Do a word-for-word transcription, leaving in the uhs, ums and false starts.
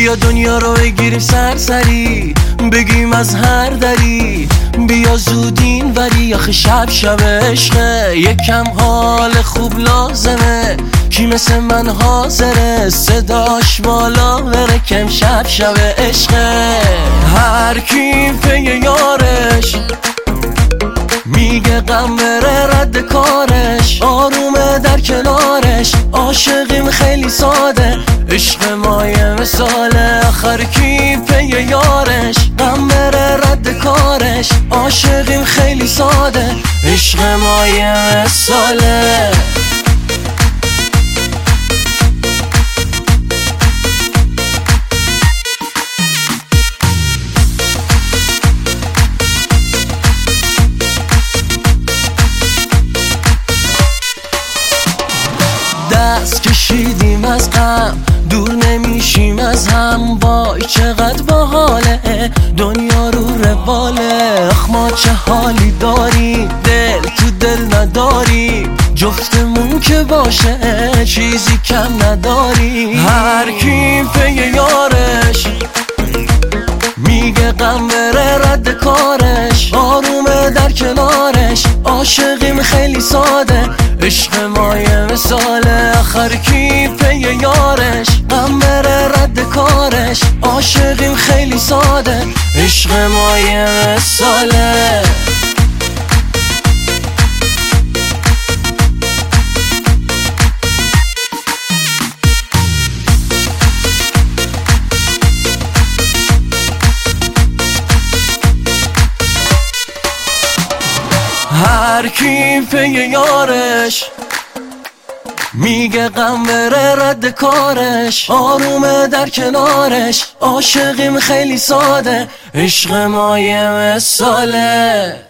بیا دنیا رو بگیریم سرسری، بگیم از هر دری، بیا زودین ولی آخه شب شب عشقه، یکم حال خوب لازمه، کی مثل من حاضره صداش بالا بره کم شب شب عشقه. هر کی پی یارش میگه غم بره رد کارش، آرومه در کنارش، عاشقیم خیلی ساده، عشق ما یه مثاله. آخر کی پی یارش غم بره رد کارش، عاشقیم خیلی ساده، عشق ما یه مثاله. دست کشیدیم از غم، دور نمیشیم از هم، وای چقدر باحاله دنیا رو رواله. آخ ما چه حالی داریم، دل تو دل نداریم، جفتمون که باشه چیزی کم نداریم. هر کی پی یارش میگه غم بره رد کارش، آرومه در کنارش، عاشقیم خیلی ساده، عشق ما یه مثاله. آخر کی پی یارش غم بره رد کارش، عاشقیم خیلی ساده، عشق ما یه مثاله. هر کی پی یارش میگه غم بره رد کارش، آرومه در کنارش، عاشقیم خیلی ساده، عشق ما یه مثاله.